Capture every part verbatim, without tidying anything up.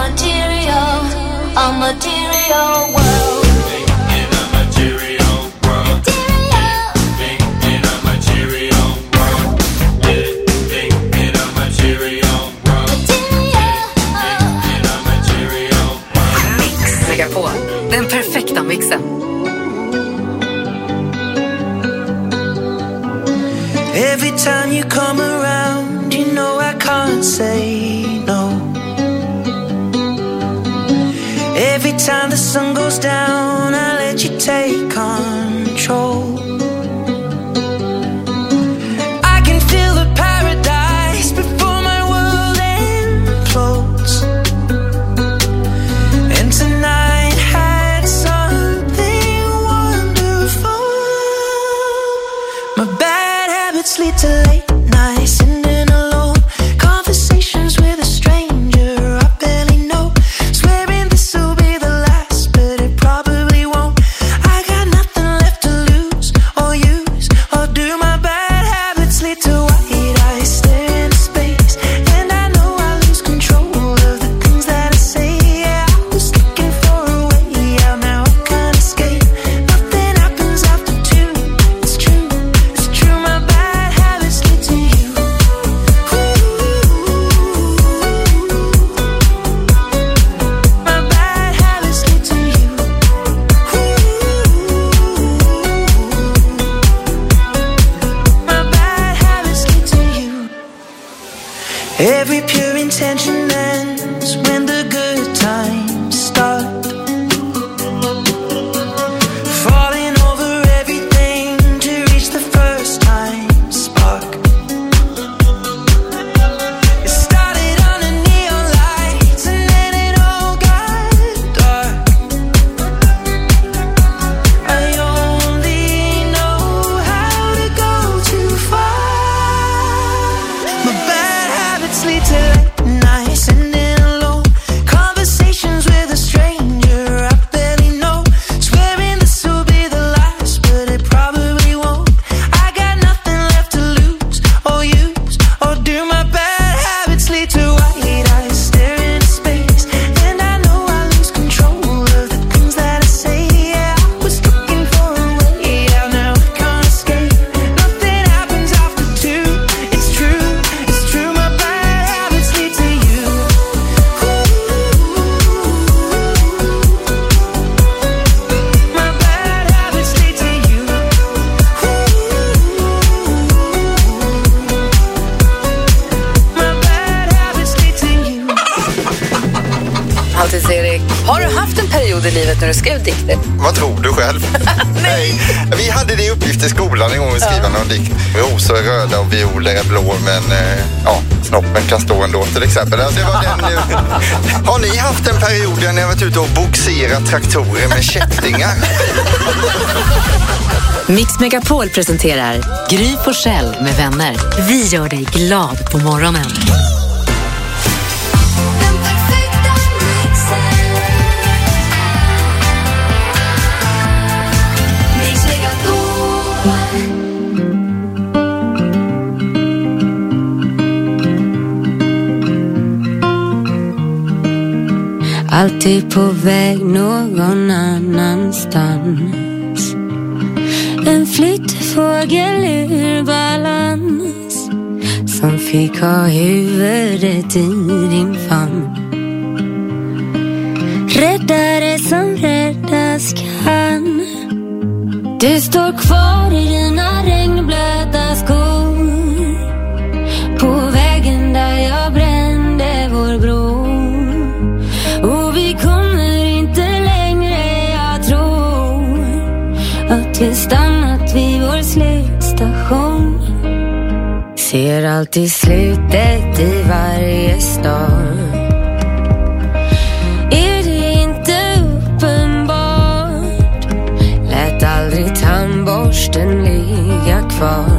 material, a material world. Den perfekta mixen. Every time you come around, you know I can't say no. Every time the sun goes down, I let you take control. I can feel the paradise before my world implodes. And tonight had something wonderful. My bad habits lead to late nights, sitting alone, conversations with a stranger I barely know, swearing this will be the last, but it probably won't. I got nothing left to lose or use, or do my bad habits lead to white eyes stare into space, and I know I lose control of the things that I say. Yeah, I was looking for a way out, now I can't escape. Nothing happens after two, it's true, it's true, my bad habits lead to you. My bad habits lead to you. My bad habits lead to you. Every pure intention ends when the good times start. Falling over everything to reach the first time spark. It started on the neon lights and then it all got dark. I only know how to go too far. My bad habits lead to late nights, sitting alone, conversations with a stranger I barely know, swearing this will be the last, but it probably won't. I got nothing left to lose or use, or do my bad habits lead to white eyes stare into space, and I know I lose control of the things that I say. Yeah, I was looking for a way out, now I can't escape. Nothing happens after two, it's true, it's true, my bad habits lead to you. My bad habits lead to you. My bad habits lead to you. Alltid Erik. Har du haft en period i livet när du skrev dikter? Vad tror du själv? Nej. Vi hade det i uppgift i skolan en gång att skriva någon dikt. Rosor är röda och violer är blå, men eh, ja, snoppen kan stå ändå till exempel. Alltså, det var den, eh. Har ni haft en period där ni har varit ute och boxerat traktorer med kättingar? Mix Megapol presenterar Gry Forssell med vänner. Vi gör dig glad på morgonen. Den perfekta mixen. Mix Megapol. Alltid på väg någon annanstans. En flyttfågel ur balans, som fick ha huvudet i din famn. Räddare som räddas kan. Du står kvar i dina regnblöta skor, på vägen där jag brände vår bro. Och vi kommer inte längre, jag tror att vi stannat vid vår slutstation. Ser alltid slutet i varje stad. Är det inte uppenbart? Lät aldrig tandborsten ligga kvar.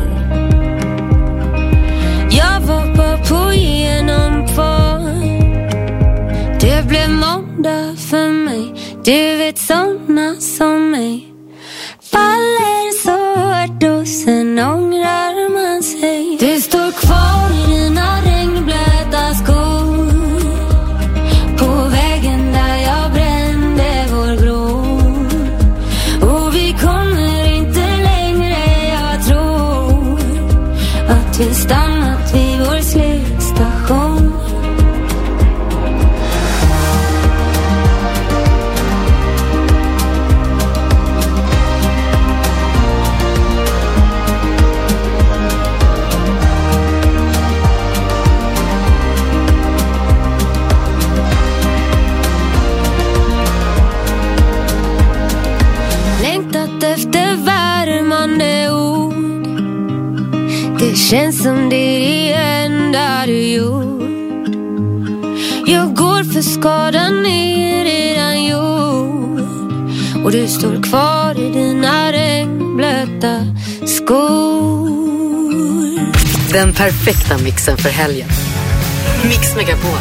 Jag var bara på genomfart. Det blev måndag för mig. Du vet, såna som mig faller så hårt och sen ångrar man sig. Du står kvar i dina regnblöta skor, på väg känns som det är det enda du gjort. Jag går för skadan är redan gjord. Och du står kvar i dina regnblöta skor. Den perfekta mixen för helgen. Mix Megapol.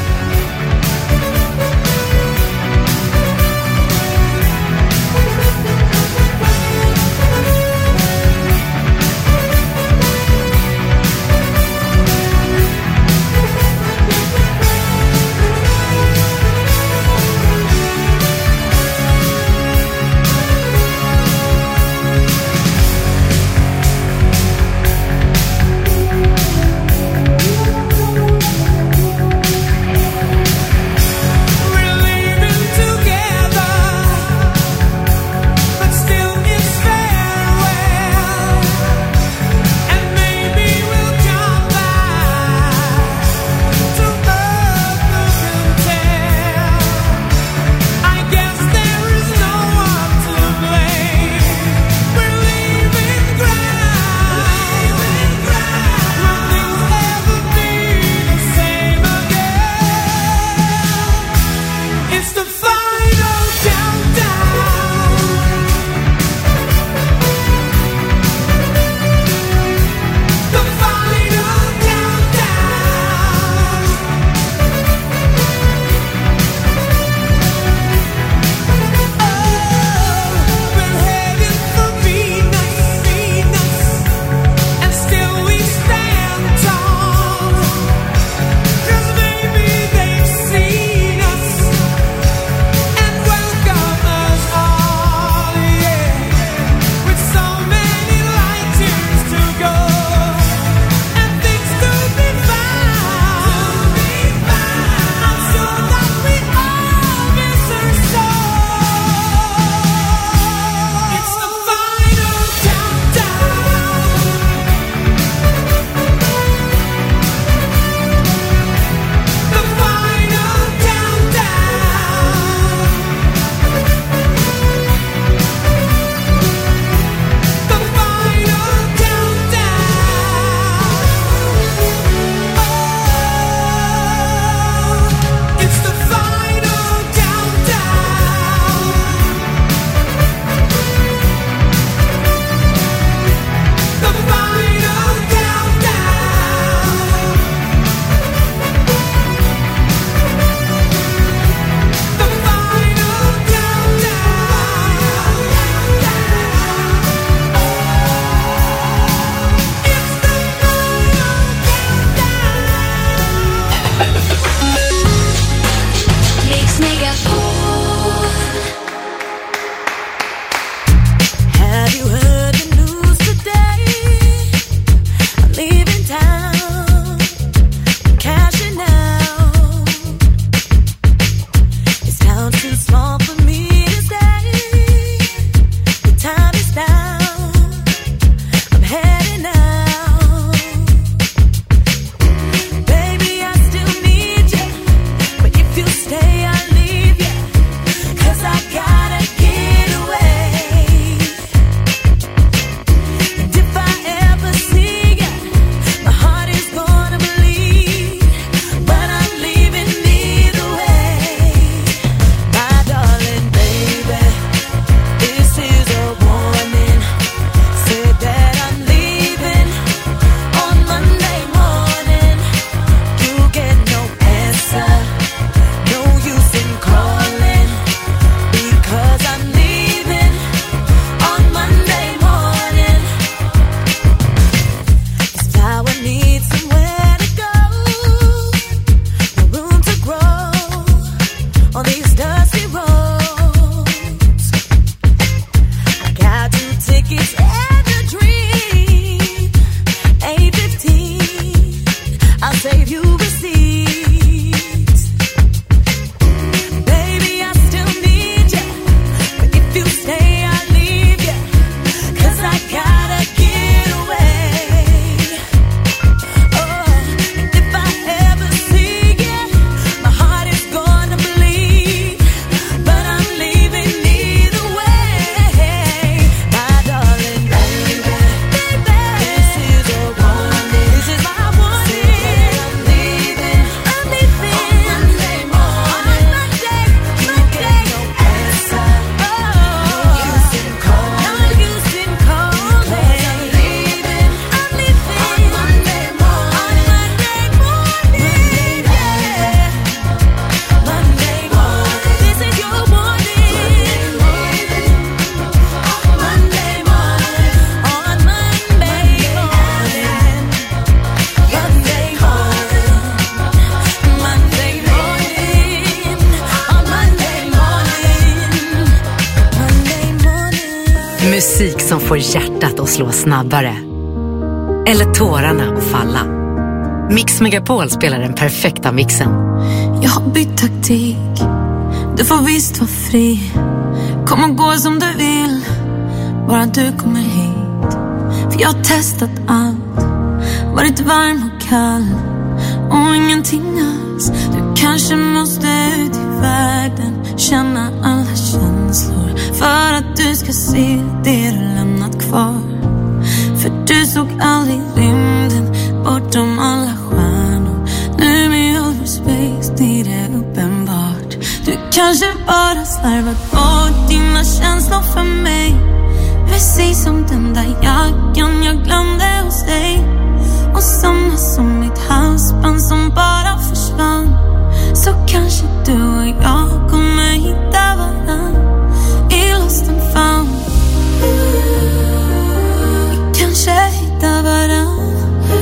Musik som får hjärtat att slå snabbare. Eller tårarna att falla. Mix Megapol spelar den perfekta mixen. Jag har bytt taktik. Du får visst vara fri. Kom och gå som du vill. Bara du kommer hit. För jag har testat allt. Varit varm och kall. Och ingenting alls. Du kanske måste ut i världen. Känna alla känslor. För att du ska se det du lämnat kvar. För du såg aldrig rymden bortom alla stjärnor. Nu med over space, det är det uppenbart. Du kanske bara slarvat bort dina känslor för mig. Precis som den där jackan jag glömde hos dig. Och samma som mitt halsband som bara försvann. Så kanske du och jag kommer hitta varann i lost and found. Vi kanske hittar varann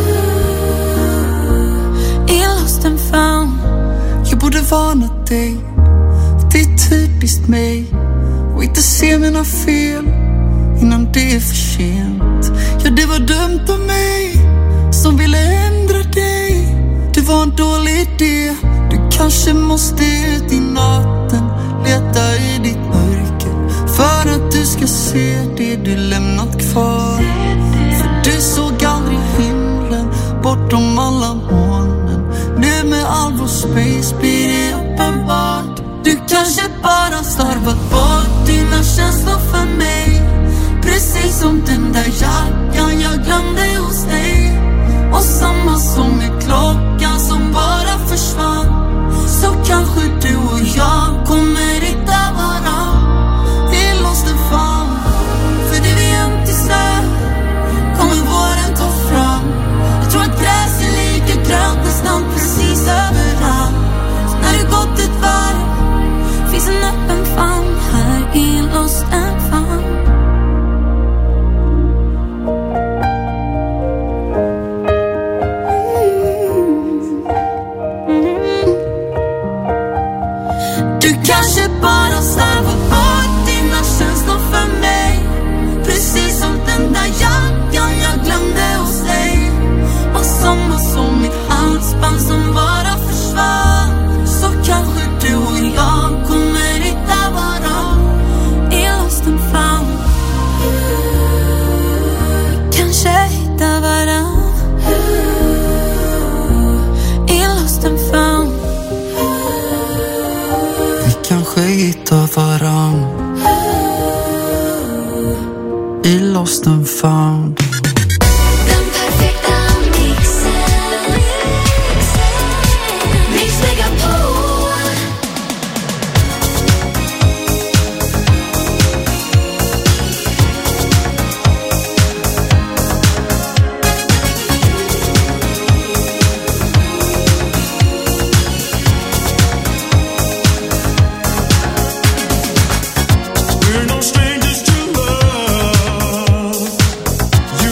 i lost and found. Jag borde varna dig. Det är typiskt mig. Och inte se mina fel innan det är för sent. Ja, det var dumt av mig som ville ändra dig. Det var en dålig idé. Du kanske måste ut i natten. Leta i ditt mörker. För att du ska se det du lämnat kvar. För du såg aldrig himlen bortom alla molnen. Nu med all vår space blir det uppenbart. Du kanske bara slarvat bort dina känslor för mig. Precis som den där jackan jag glömde hos dig. Och samma som med klockan som bara försvann. Så kanske du och jag kommer hitta varann. Vi lost and found. För det vi gömt i snö kommer våren ta fram. Jag tror att gräs är lika grönt nästan precis överallt. Så när du gått ett varv finns en öppen famn här i lost and found. Kanske bara slarvat bort dina känslor för mig. Precis som den där jackan jag glömde hos dig. Och samma som mitt halsband som bara försvann. Så kanske du och jag kommer hitta varann i lost and found. Kanske hitta varann i lost and found. Kanske hitta varann i lost and found. Den perfekta mixen. Mix Megapol. We're no strangers to love.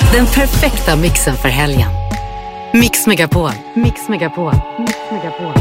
Den perfekta mixen för helgen. Mix Megapol. Mix Megapol. Mix Megapol.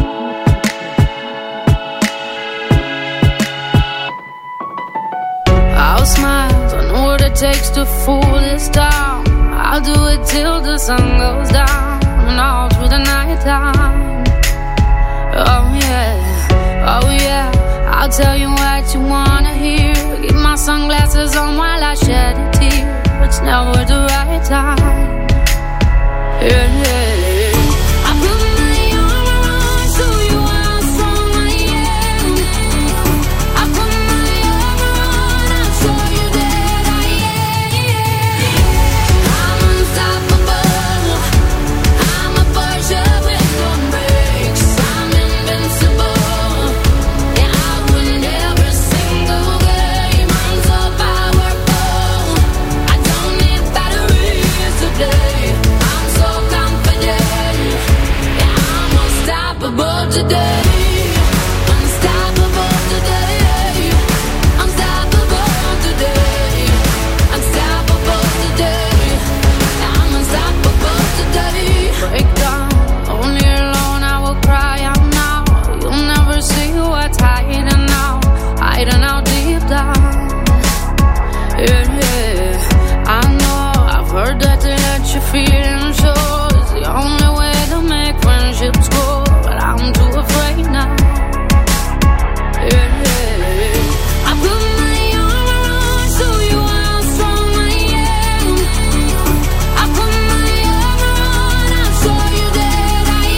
I'll smile, I know what it takes to fool this town. I'll do it till the sun goes down and all through the night time. Oh yeah, oh yeah, I'll tell you what you wanna hear. Keep my sunglasses on while I shed a tear. It's never the right time. Yeah, yeah. I put my arm around so you are strong I am. I put my arm around and show you that I am. I'm unstoppable. I'm a Porsche with no brakes. I'm invincible. Yeah, I win every single game. I'm so powerful. I don't need batteries to play. I'm so confident. Yeah, I'm unstoppable today. Unstoppable today. Unstoppable today. Unstoppable today. Yeah, I'm unstoppable today. Break down, only alone I will cry out now. You'll never see what's hiding now. Hiding out deep down. Yeah, yeah. I know, I've heard that to let you feel and show is the only way to make friendships grow. But I'm too afraid now. Yeah, yeah. I put my arm around so you are strong I am. I put my arm around and show you that I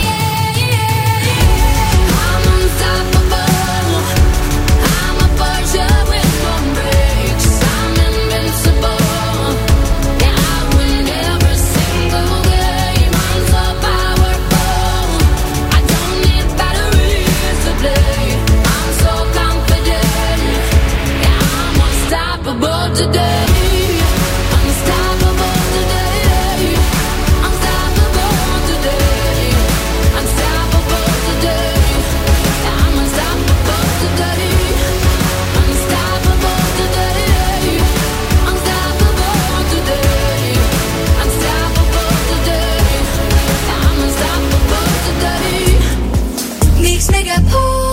am. I'm unstoppable. I'm a Porsche with no brakes. I'm invincible. Yeah, I win every single game. I'm so powerful. I don't need batteries to play. I'm so confident. Yeah, I'm unstoppable today. Unstoppable today. Unstoppable today. Unstoppable today. Yeah, I'm unstoppable today. Unstoppable today. Unstoppable today. Unstoppable today. Yeah, I'm unstoppable today. Mix Megapol.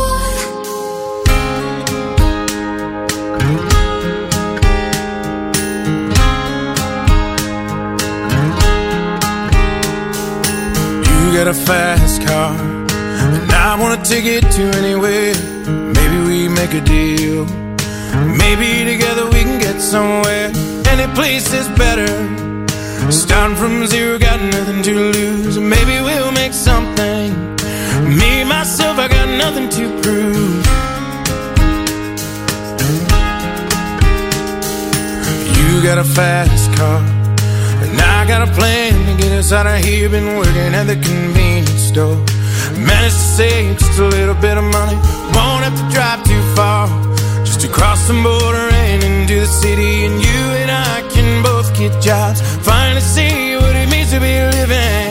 You got a fast car, and I wanna take it to anywhere. Maybe we make a deal. Maybe together we can get somewhere. Any place is better. Starting from zero, got nothing to lose. Maybe we'll make something. Me, myself, I got nothing to prove. You got a fast car, and I got a plan to get us out of here. Been working at the convenience store. Managed to save just a little bit of money. Won't have to drive too far. Just to cross the border and into the city. And you and I can both get jobs. Finally see what it means to be living.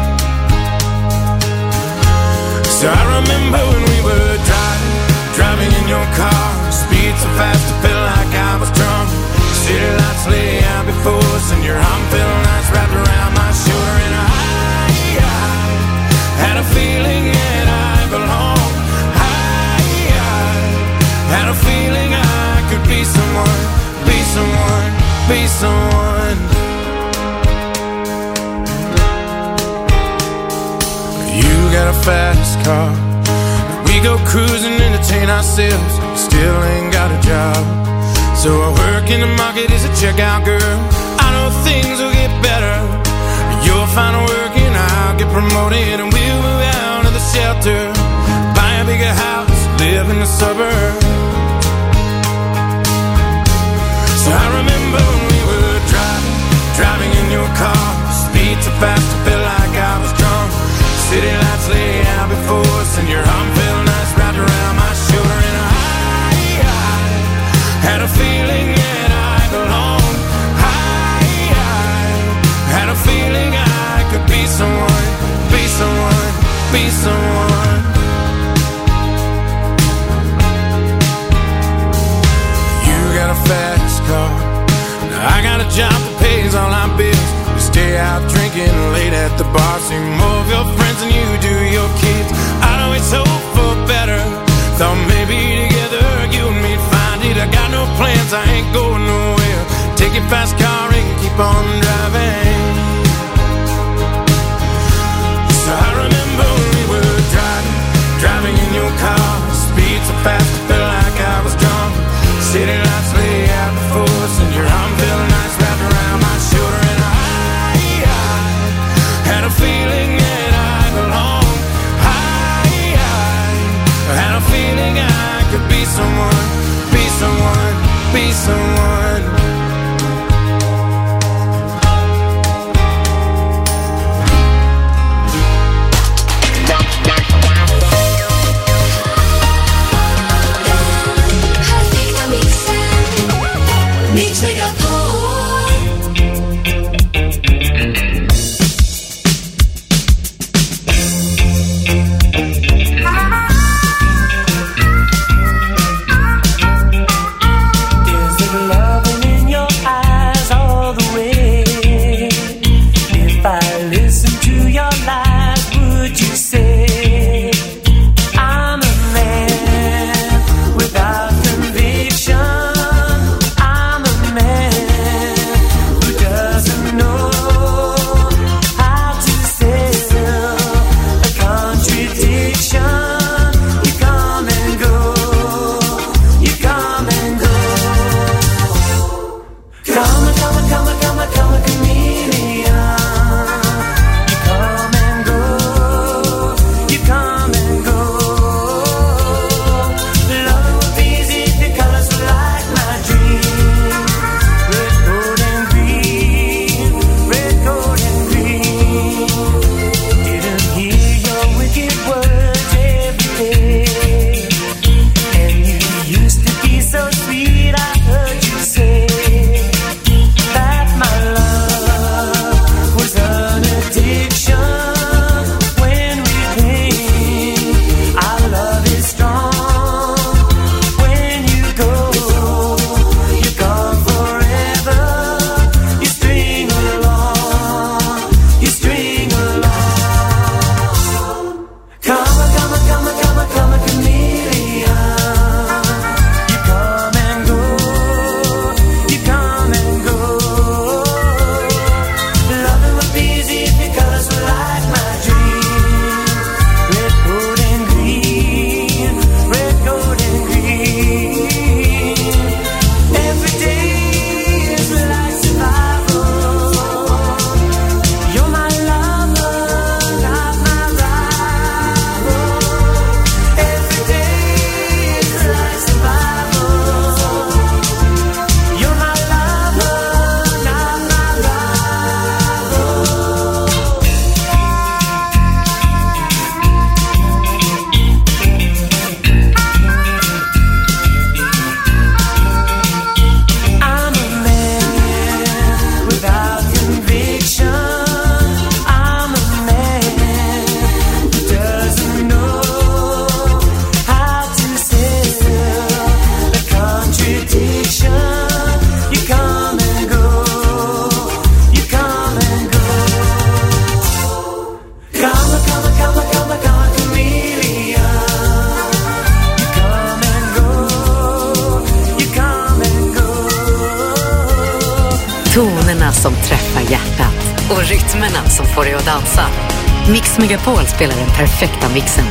So I remember when we were driving, driving in your car. Speed so fast I felt like I was drunk. City lights lay out before us, and your arm felt nice wrapped around my shoulder. And I, I had a feeling that I belonged. I, I had a feeling I could be someone, be someone, be someone. You got a fast car. We go cruising, entertain ourselves. Still ain't got a job. So I work in the market as a checkout girl. I know things will get better. You'll find work and I'll get promoted. And we'll move out of the shelter, buy a bigger house, live in the suburbs. So I remember when we were driving, driving in your car. Speed so fast I felt like I was drunk. City lights lay out before us, and your arm felt nice wrapped around my shoulder. And I, I had a feeling that I belonged. I, I had a feeling I could be someone, be someone, be someone. You got a fast car. Now I got a job that pays all our bills. at the bar, see more of your friends than you do your kids. I know it's hope for better. Thought maybe together you and me'd find it. I got no plans, I ain't going nowhere. Take your fast car and keep on driving. So I remember when we were driving, driving in your car. Speed so fast, I felt like I was drunk. City lights lay out before us, and your arm felt nice wrapped around my shoulder. And I, I had a feeling that I belonged. I, I had a feeling I could be someone, be someone, be someone. Mix Megapol. Is it loving in your eyes all the way? If I listen to your lies, would you say I'm a man without conviction? Tonerna som träffar hjärtat och rytmerna som får dig att dansa. Mix Megapol spelar den perfekta mixen.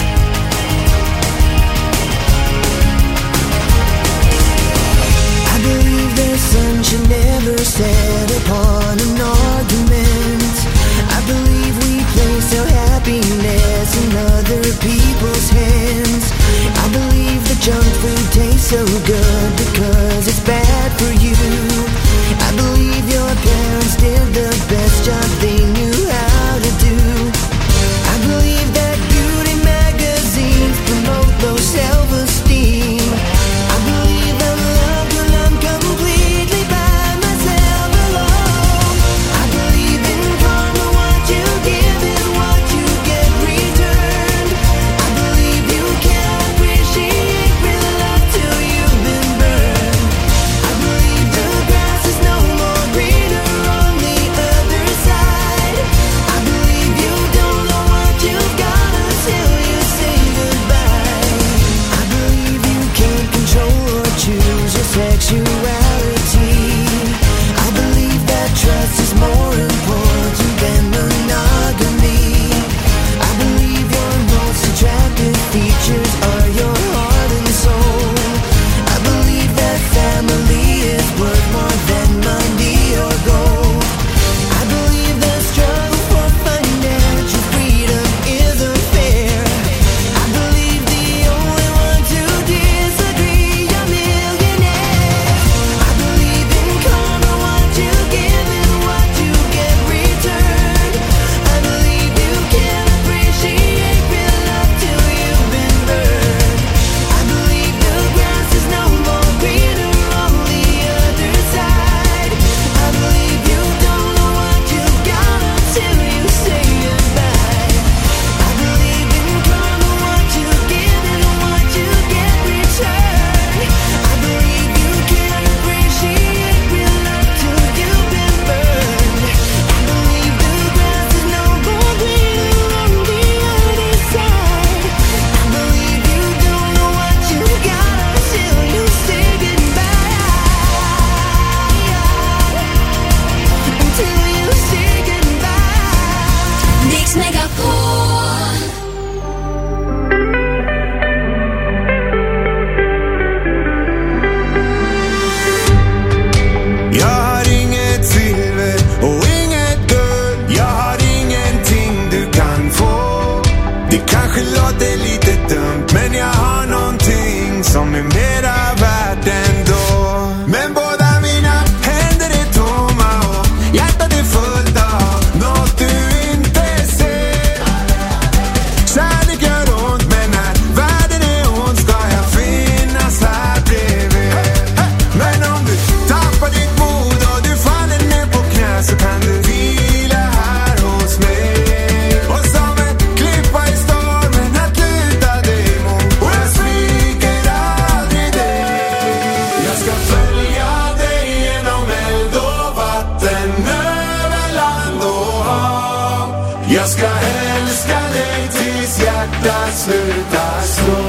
I believe the sun should never set upon an argument. I believe we place our happiness in other people's hands. I believe the junk food tastes so good because it's bad for you. I believe your parents did the best job they knew how to do. I believe that beauty magazines promote low self-esteem. I believe I'm loved when I'm completely by myself alone. Jag har inget silver och inget guld. Jag har ingenting du kan få. Det kanske låter lite dumt, men jag har någonting som är mera värt ändå. Men båda mina händer är tomma och hjärtat är fullt av något du inte ser. Kärlek gör ont, men när världen är ond ska jag finnas här bredvid. Men om du tappar ditt mod och du faller ner på knä, så kan du vila här hos mig. Och som en klippa i stormen att luta dig mot, och jag sviker aldrig dig. Jag ska följa dig genom eld och vatten, över land och hav. Jag ska älska dig tills hjärtat slutar slå.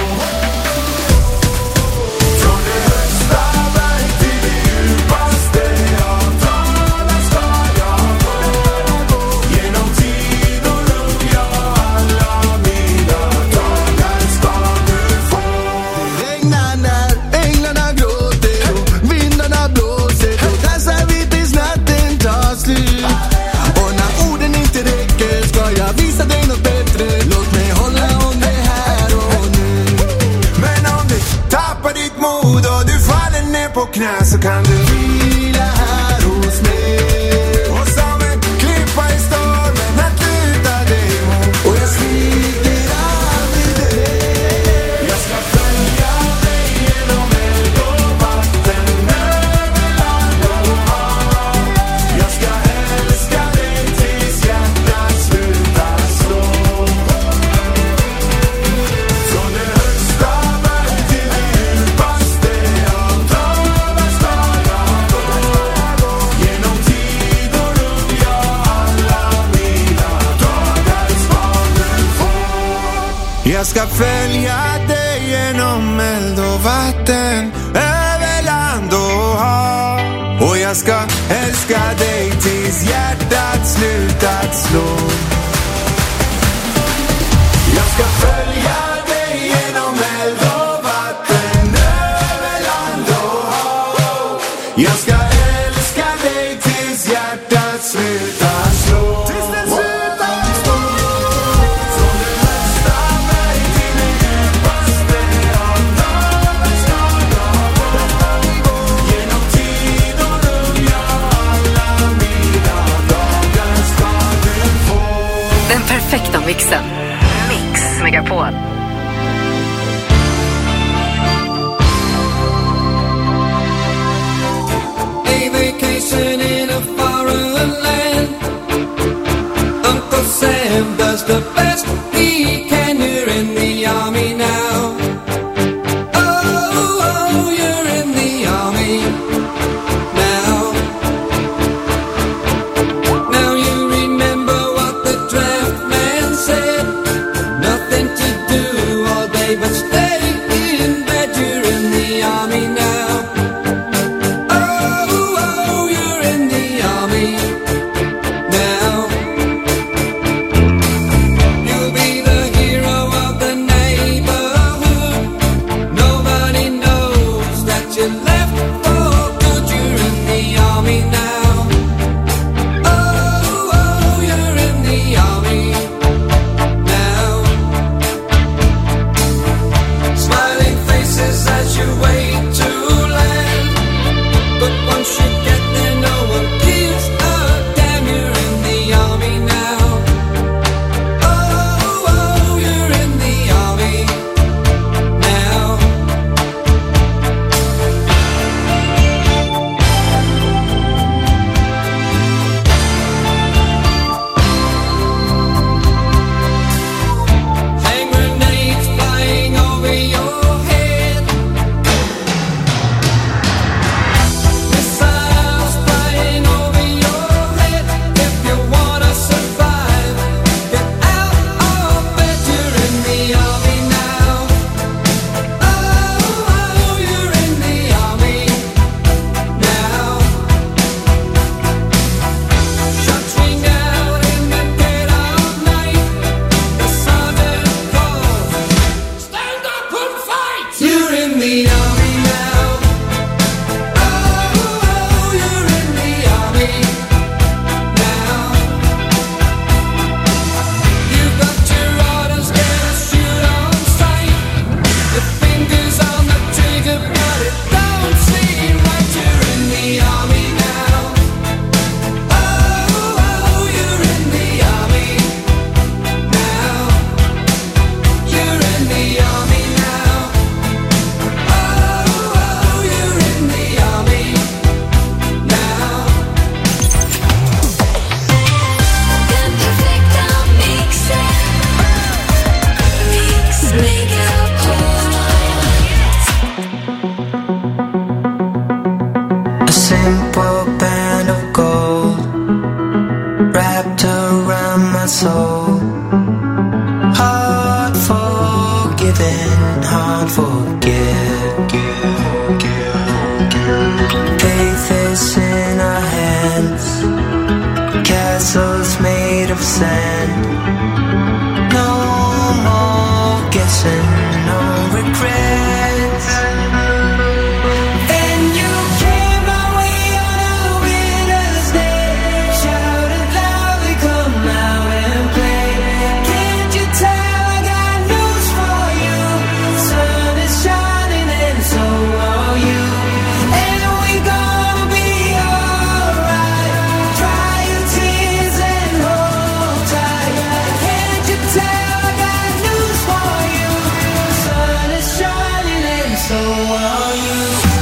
Från det högsta berg till det djupaste av dalar ska jag gå. Genom tid och rum, ja, alla mina dagar ska du få. Det regnar när änglarna gråter och vindarna blåser. Då dansar vi tills natten tar slut. Och när orden inte räcker ska jag visa dig något bättre. Låt mig hålla om det här och nu. Men om du tappar ditt mod och du faller ner på knä, så kan du vila här hos mig. Och som en klippa i stormen att luta dig mot, och jag sviker aldrig dig. Jag ska följa dig genom eld och vatten, över land och hav. Jag ska älska dig tills hjärtat slutar slå. Från det högsta berg till det djupaste av dalar ska jag gå. Genom tid och rum, ja, alla mina dagar ska du få. Jag ska följa dig genom eld och vatten, över land och hav. Och jag ska älska dig tills hjärtat slutat slå. Jag ska följa dig genom eld och vatten, över land och hav. Jag ska älska dig tills hjärtat slutar slå. Tills det slutar slå. Från det högsta berg till det djupaste av dalar ska jag gå. Genom tid och rum, ja, alla mina dagar ska du få. Den perfekta mixen. Mix Megapol. A vacation in a faraway simple band of gold wrapped around my soul. Hard forgiven, hard forgive. Faith is in our hands, castles made of sand. No more guessing, no regrets. And you came my way on a winter's day, shouted loudly, come out and play. Can't you tell I got news for you? Sun is shining and so are you. And we gonna be alright. Dry your tears and hold tight. Can't you tell I got news for you? Sun is shining and so are you.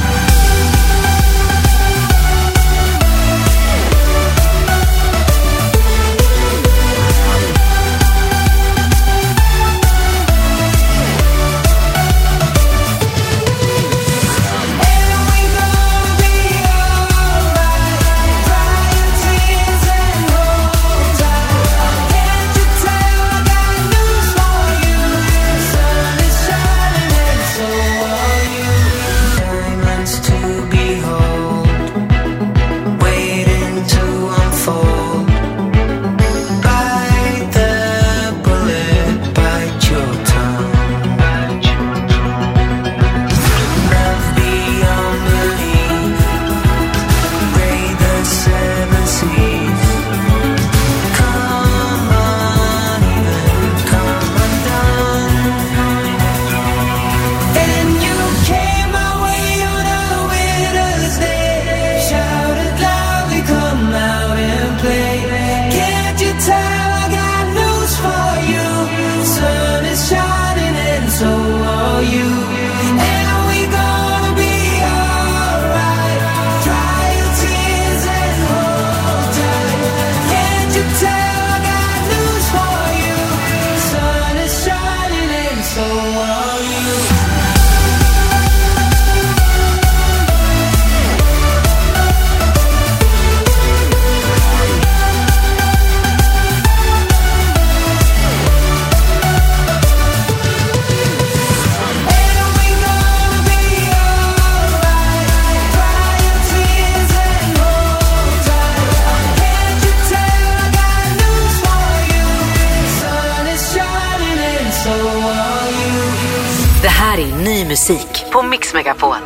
Ny musik på Mix Megapol.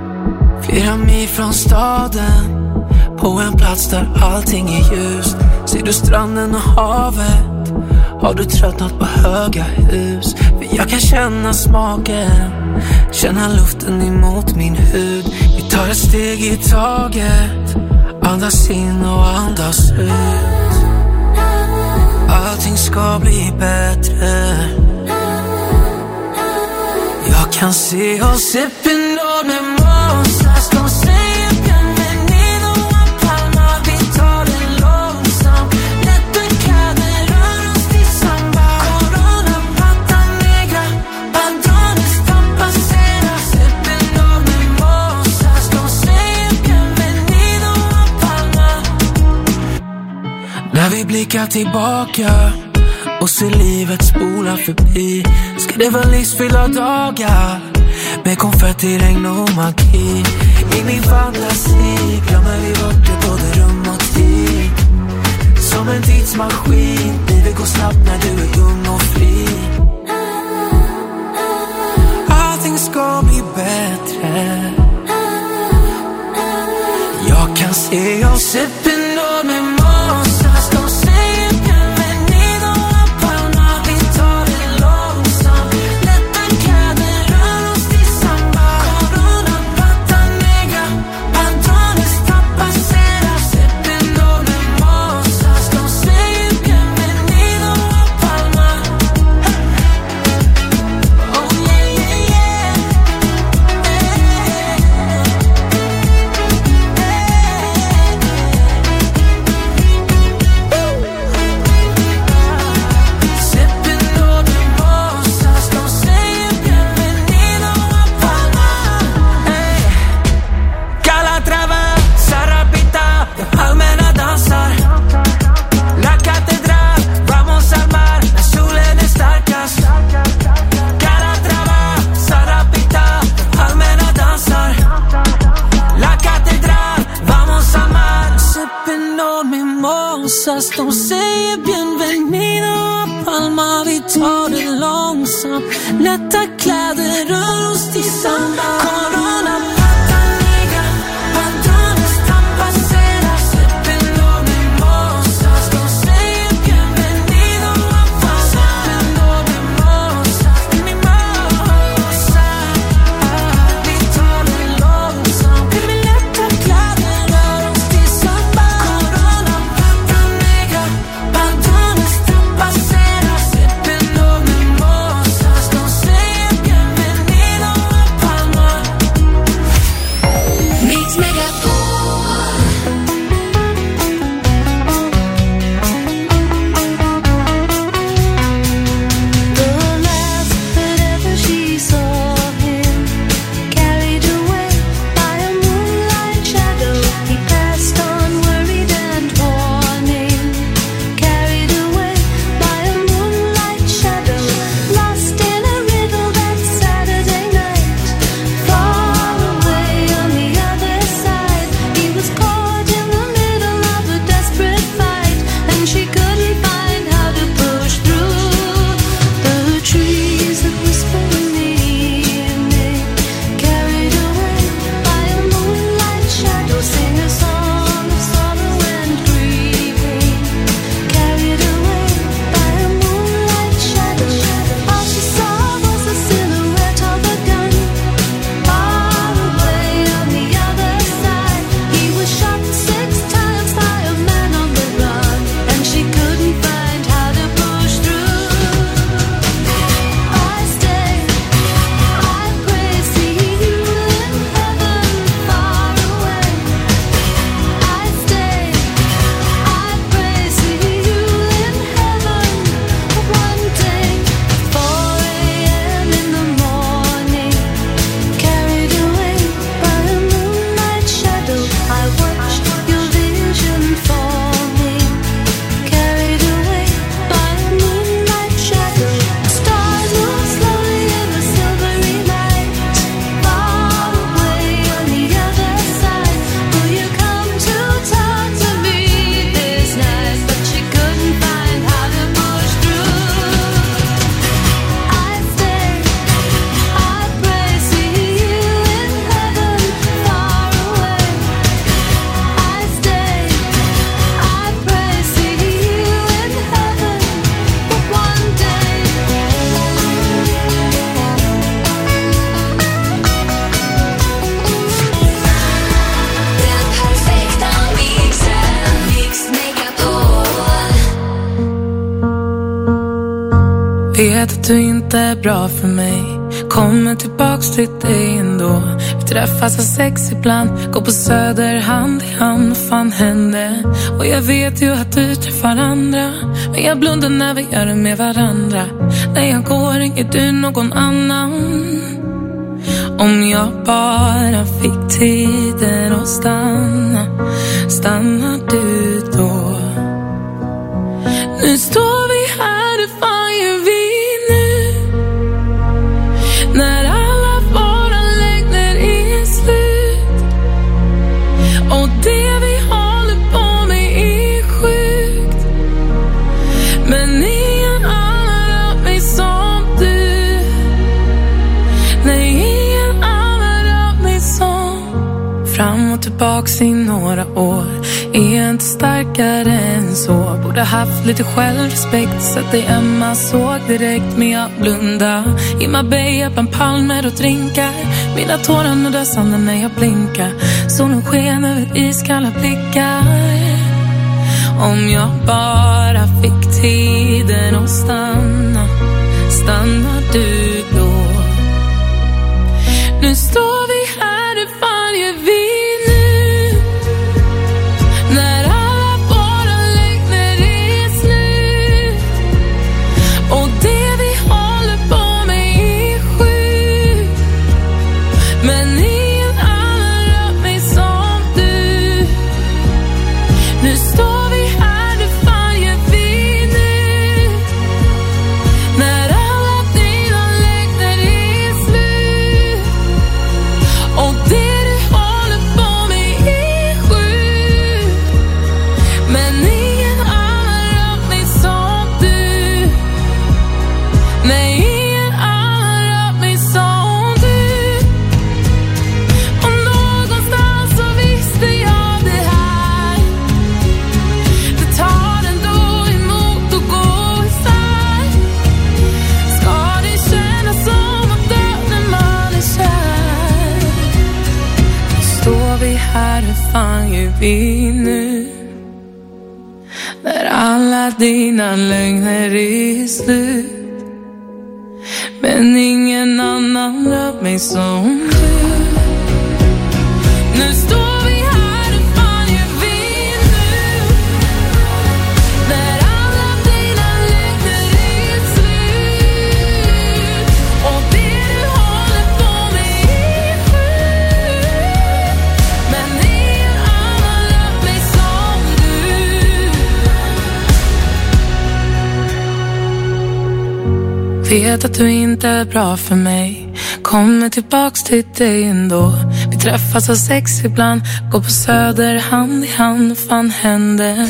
Flera mil från staden, på en plats där allting är ljust. Ser du stranden och havet? Har du tröttnat på höga hus? För jag kan känna smaken, känna luften emot min hud. Vi tar ett steg i taget, andas in och andas ut. Allting ska bli bättre. Jag kan se oss epinom med månsas. De säger bienvenido a Palma. Vi tar det långsamt. Lätt och kläder rör oss till samba. Corona, pata negra, padrones, tapaceras. Epinom med månsas. De säger bienvenido a Palma. När vi blickar tillbaka och ser livet spola förbi, ska det vara livsfyllda dagar med konfetti, regn och magi. I min fantasi glömmer vi bort det, både rum och tid. Som en tidsmaskin, livet går snabbt när du är ung och fri. Allting ska bli bättre. Jag kan se oss epinom med månsas. De säger bienvenido a Palma. Vi tar det långsamt. Lätta kläder rör oss till samba. Corona, pata negra, padrones, tapaceras. Epinom med månsas. De säger bienvenido a Palma. Oh yeah, yeah, yeah. Hey, hey, hey. hermosas. De säger bienvenido a Palma. Vi tar det långsamt. Lätta kläder, rör oss till samba. Corona pata negra, pantalones tapaceras, cependo mimosas. De säger bienvenido a Palma. Cependo mimosas, mimosa. Vi tar det långsamt. Med lätta kläder, rör oss till samba. Corona pata negra, pantalones tapaceras, cependo mimosas. De säger bienvenido a Palma. Mix Megapol. The last that ever she saw him, carried away by a moonlight shadow, he passed on worried and warning. Carried away by a moonlight shadow, lost in a riddle that Saturday night. Far away on the other side, he was caught in the middle of a desperate fight, and she couldn't find how to push through the trees that whisper in the evening. Carried away by a moonlight shadow, sing a song of sorrow and grieving. Carried away by a moonlight shadow, all she saw was the silhouette of a gun. Far away on the other side, he was shot six times by a man on the run, and she couldn't find how to push through. I stay, I pray, see you in heaven, far away. I stay, I pray, see you in heaven, one day. four a.m. in the morning, carried away by a moonlight shadow, I watched your vision forming. Carried away by a moonlight shadow, stars move slowly in the silvery light. Far away on the other side, will you come to talk to me this night? But she couldn't find how to push through. I stay, I pray, see you in heaven, far away. I stay, I pray, see you in heaven, but one day. Den perfekta mixen. Mix Megapol. Vet att du inte är bra för mig, kommer tillbaks till dig ändå. Vi träffas av sex ibland, går på Söder hand i hand. Fan hände? Och jag vet ju att du träffar andra, men jag blundar när vi gör det med varandra. När jag går ringer du någon annan. Om jag bara fick tiden att stanna, stannar du då? Nu står vi här, hur fan gör vi nu? När alla våra längder är slut, och det vi håller på med är sjukt. Men ingen annan rör mig som du. Nej, ingen annan rör mig som. Fram och tillbaks i några år, är inte starkare än så. Borde haft lite självrespekt, så att det Emma såg direkt. Men jag blunda i Marbella bland palmer och drinkar. Mina tårar nuddar sanden när jag blinkar. Solen sken över iskalla blickar. Om jag bara fick tiden att stanna, stannar du då? Nu står vi här, hur fan gör vi nu? När alla våra längder är slut, och det vi håller på med är sjukt. Men ingen annan rör mig som du. Nu står vi här, hur fan gör vi nu? När alla dina längder är slut, och det du håller är vi nu? När alla dina lögner är slut, men ingen annan rör mig som du. Nu står vi här, hur fan gör vi nu? När alla dina lögner är slut, och det du håller på med är sjukt, men ingen annan rör mig som du. Vet att du inte är bra för mig, kommer tillbaks till dig ändå. Vi träffas av sex ibland, går på Söder hand i hand. Fan hände?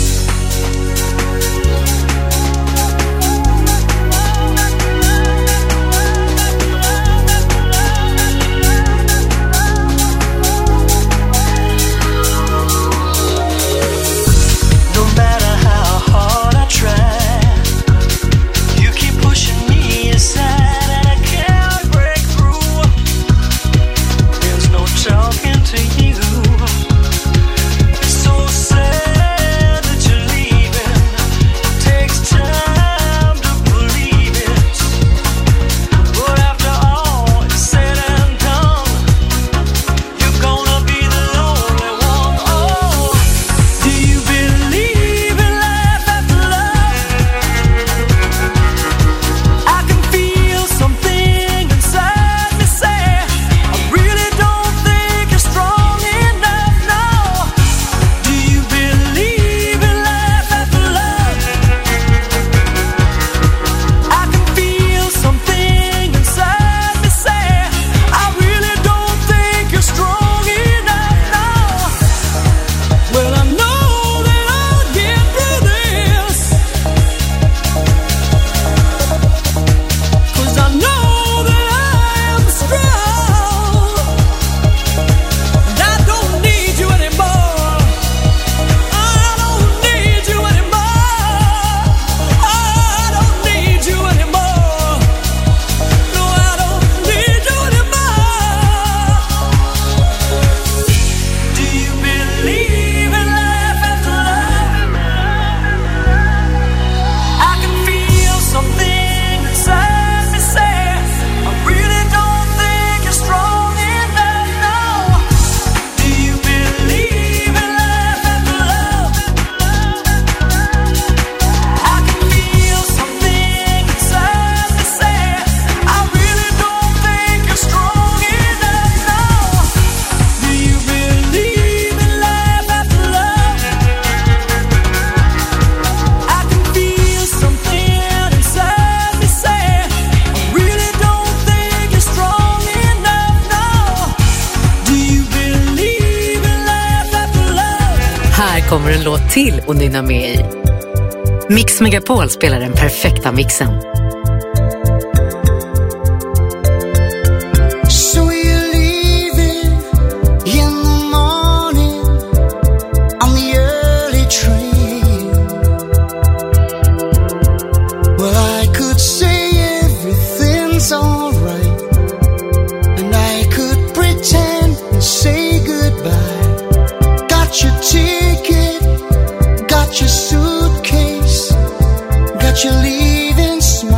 Kommer en låt till och nynna med i. Mix Megapol spelar den perfekta mixen. So you're leaving in the morning on the early train. Well, I could say everything's all right, and I could pretend and say goodbye. Got your ticket, got your suitcase, got you leaving small.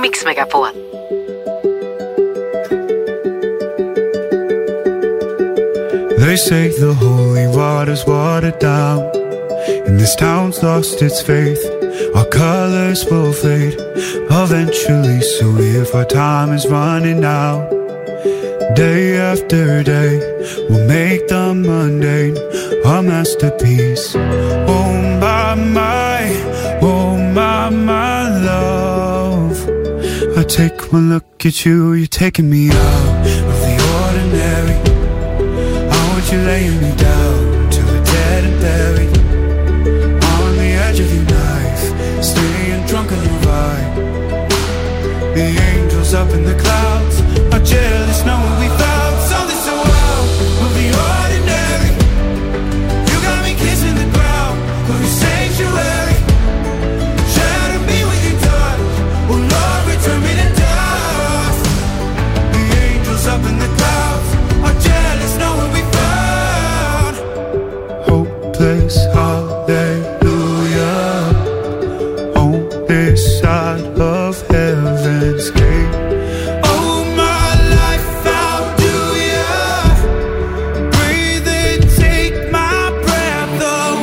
Mix Megapol. They say the holy water's watered down, and this town's lost its faith. Our colors will fade eventually, so if our time is running out, day after day, we'll make the mundane a masterpiece. Oh my, my, oh my, my love, I take one look at you, you're taking me out of the ordinary. You're laying me down to a dead and buried on the edge of your knife, staying drunk on your vibe. The angels up in the clouds are jealous knowing we found something so out of the ordinary. You got me kissing the ground of your sanctuary. Shatter me with your touch, oh Lord, return me to dust. The angels up in the clouds are jealous knowing we found hopeless hallelujah on this side of heaven's gate. Oh, my life, how do you breathe and take my breath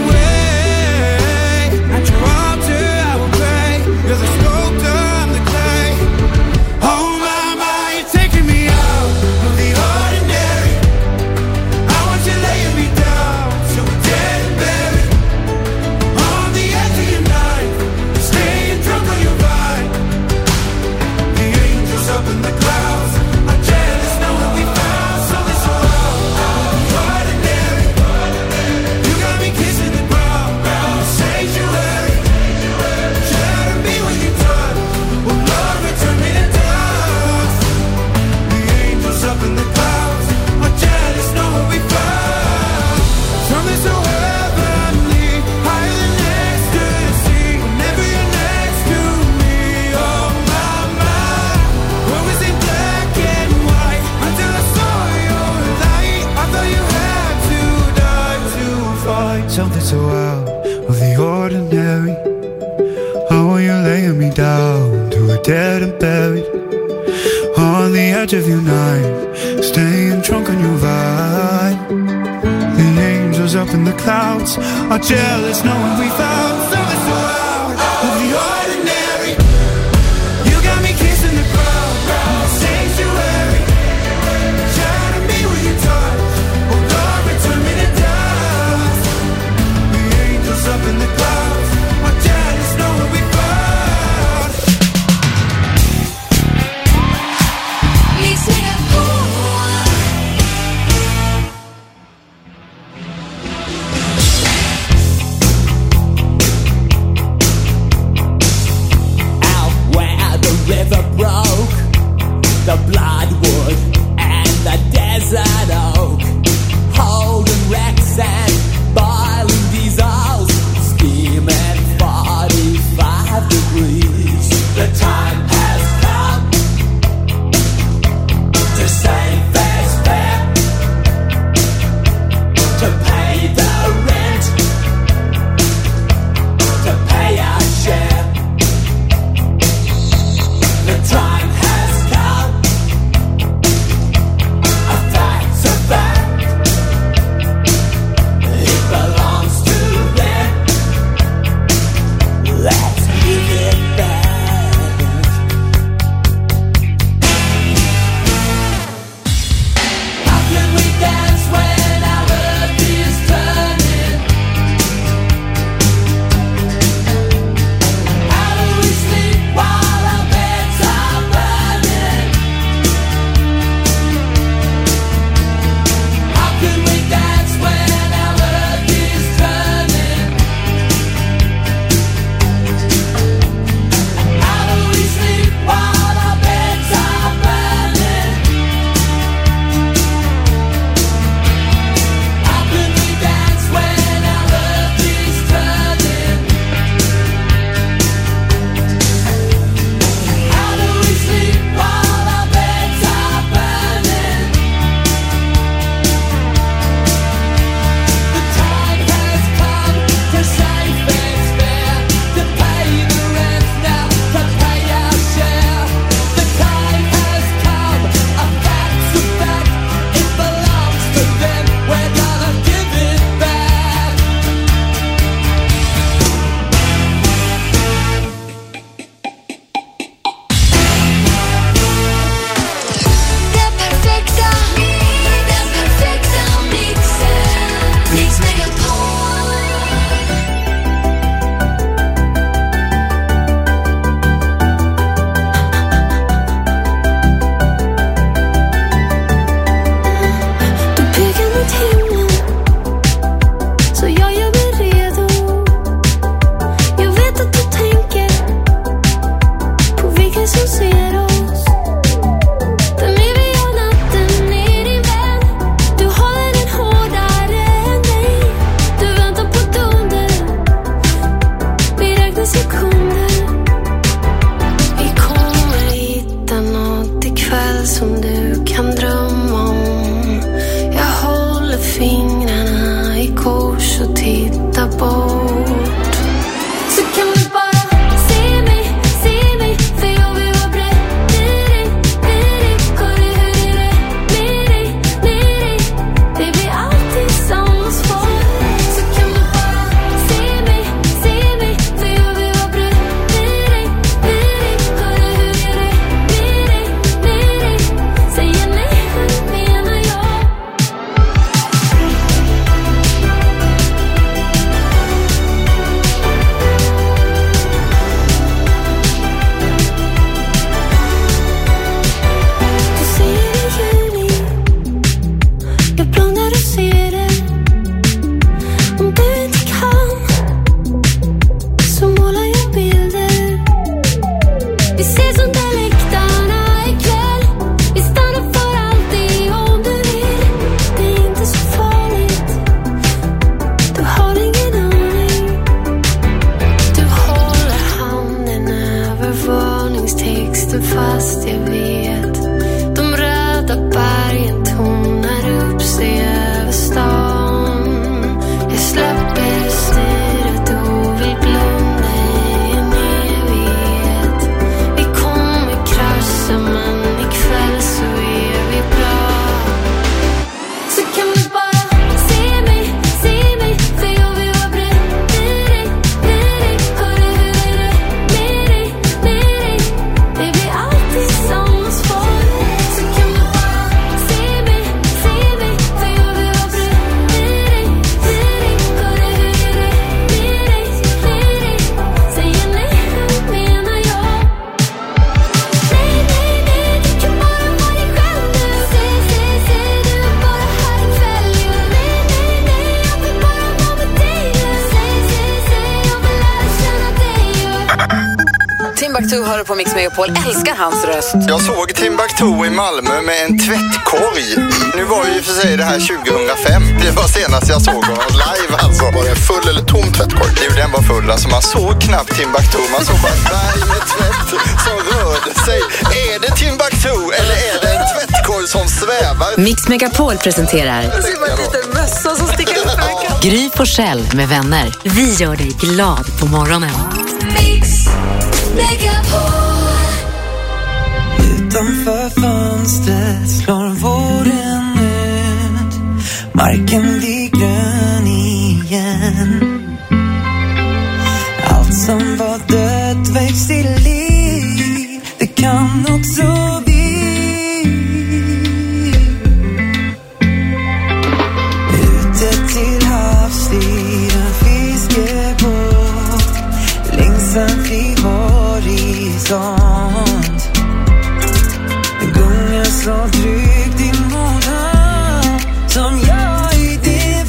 away? At your altar I will pray, you're the sculptor, I'm the clay. Oh my, my, you're taking me out of the ordinary. I want you laying me down to a dead and buried on the edge of your knife, staying drunk on your vine. The angels up in the clouds are jealous knowing we found something so out of the ordinary. You got me kissing the ground, sanctuary. Shatter me with your touch, oh Lord, return me to dust. The angels up in the clouds are jealous knowing we found something so heavenly, higher than ecstasy. Whenever you're next to me, oh my, my, we're always in black and white until I saw your light. I thought you had to die to find something so out of the ordinary. Oh, you're laying me down to a dead and buried on the edge of your knife, staying drunk on your vine. The angels up in the clouds are jealous knowing we found something so out of the ordinary. You got me kissing the ground, sanctuary. Shatter me with your touch, oh Lord, return me to dust. The angels up in the clouds are jealous knowing we found. Mix Megapol. som du kan drömma om. Jag håller fingrarna i kors och tittar bort. Så kan du bara se mig, se mig, för jag vill vara bredvid dig, med dig. Hör du hur det är med dig, med dig? Det blir alltid samma svar. Så kan du bara se mig, se mig, för jag vill vara bredvid dig, med dig. Hör du hur det är med dig, med dig? Säger nej, hur menar jag? Du ser det juni, jag blundar och ser det. Om du inte kan, så målar jag bilder. Vi ses under läktarna ikväll. Vi stannar för alltid om du vill. Det är inte så farligt, du har ingen aning. Du håller handen över varningstexten fast jag vet. De röda bergen tonar upp sig över stan. Jag släpper styret och vill blunda i en evighet. Vi kommer krascha men ikväll så är vi bra. Så kan du bara se mig, se mig, för jag vill vara bredvid dig, med dig. Hör du hur det är med dig, med dig? Det blir alltid samma svar. Så kan du bara se mig, se mig, för jag vill vara bredvid dig, med dig. Hör du hur det är med dig, med dig? Säger nej, hur menar jag? Nej, nej, nej, du kan bara vara dig själv nu. Se, se, se, du är bara här ikväll ju. Nej, nej, nej, jag vill bara vara med dig nu. Säg, säg, säg, jag vill lära känna dig ju. Timbuktu hör på Mix Megapol. Älskar hans röst. Jag såg Timbuktu i Malmö med en tvättkorg. Nu var ju för sig det här tjugohundrafem. Det var senast jag såg honom live alltså. Var det full eller tom tvättkorg? Jo, den var full. Alltså man såg knappt Timbuktu. Man såg bara ett berg med tvätt som rörde sig. Är det Timbuktu eller är det en tvättkorg som svävar? Mix Megapol presenterar Det ser bara en liten mössa som sticker upp från en katt. Gry Forssell med vänner. Vi gör dig glad på morgonen. Mix Megapol. Utanför fönstret slår våren ut. Marken blir grön igen. Allt som var dött väcks till liv. Det kan också bli. Ute till havs i en fiskebåt. Längs en fri horisont. Gungar så tryggt i månen som jag i din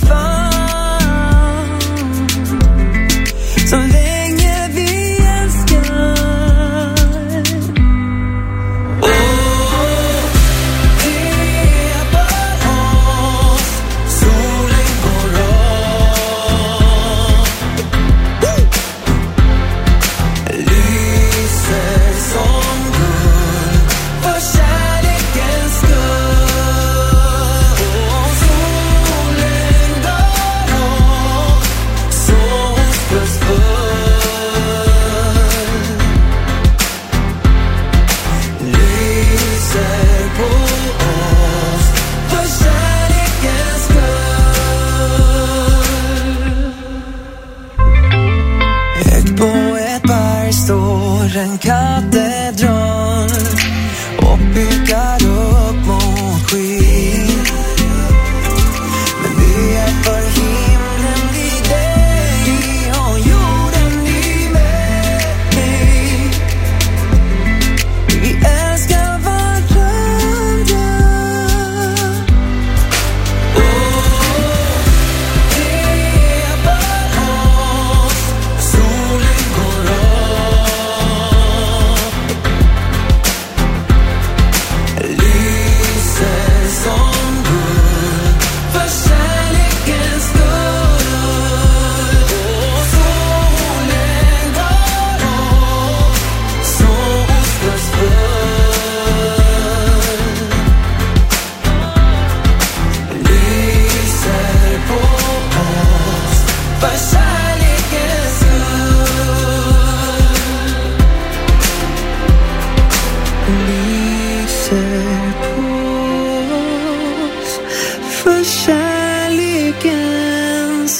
återpås för kärlekens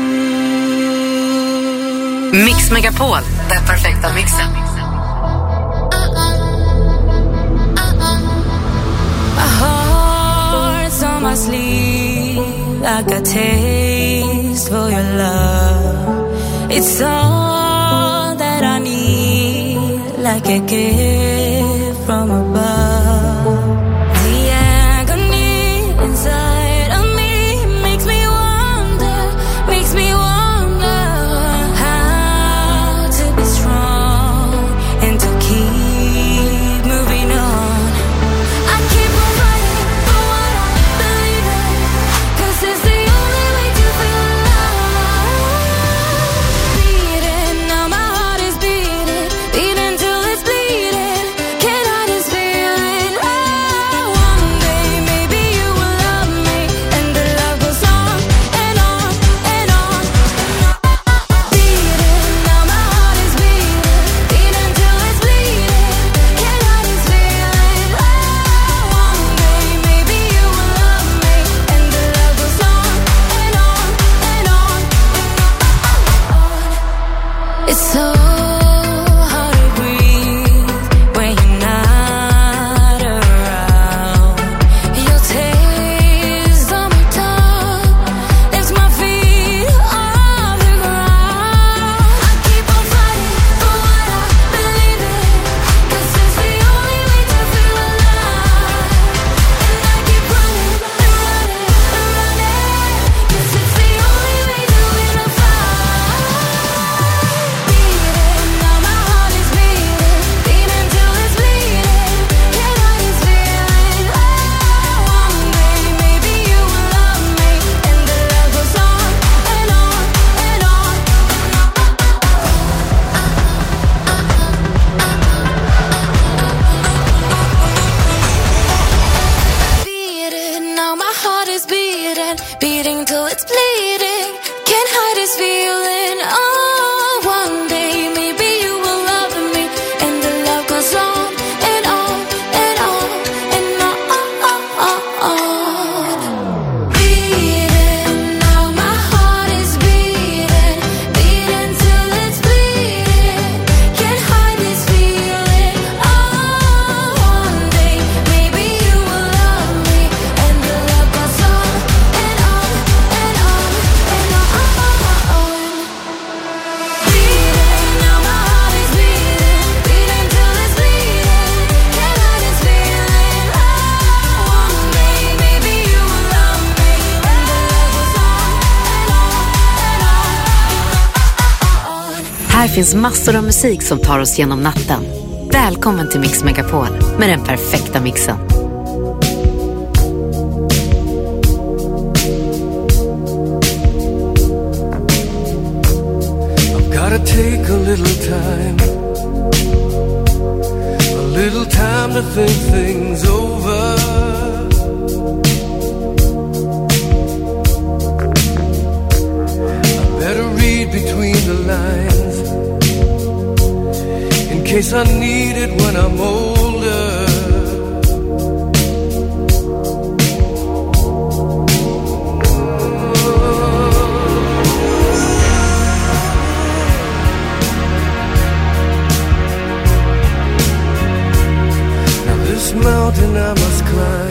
skull. Mix Megapol, den perfekta mixen. My heart's on my sleeve, I got taste for your love. It's all that I need, like a gift from above. The agony inside of me makes me wonder, makes me wonder how to be strong and to keep moving on. I keep on fighting for what I believe in, 'cause it's the only way to feel alive. Beating, now my heart is beating, beating till it's bleeding. Can't hide this feeling. Oh, one day maybe you will love me, and the love goes on and on and on. Beating, now my heart is beating, beating till it's bleeding. Can't hide this feeling. Oh, one day maybe you will love me, and the love goes on and on and on. It's so hard to breathe when you're not around. Your taste on my tongue lifts my feet off the ground. I keep on fighting for what I believe in, 'cause it's the only way to feel alive. And I keep running and running and running, 'cause it's the only way to win a fight. Beating, now my heart is beating, beating till it's bleeding. Can't hide this feeling. Oh, one day maybe you will love me, and the love goes on and on and on. Beating, now my heart is beating, beating till it's bleeding. Can't hide this feeling. Oh, one day maybe you will love me, and the love goes on and on and on and on. Beating, now my heart is beating, beating till it's bleeding. Can't hide this feeling. Oh, one day maybe you will love me, and the love goes on and on and on and on. Beating, now my heart is beating, beating till it's bleeding. Can't hide this feeling. Oh, one day maybe you will love me, and the love goes on and on and on. Här finns massor av musik som tar oss genom natten. Välkommen till Mix Megapol med den perfekta mixen. I've gotta take a little time, a little time to think things over. I better read between the lines, in case I need it when I'm older. Now this mountain I must climb,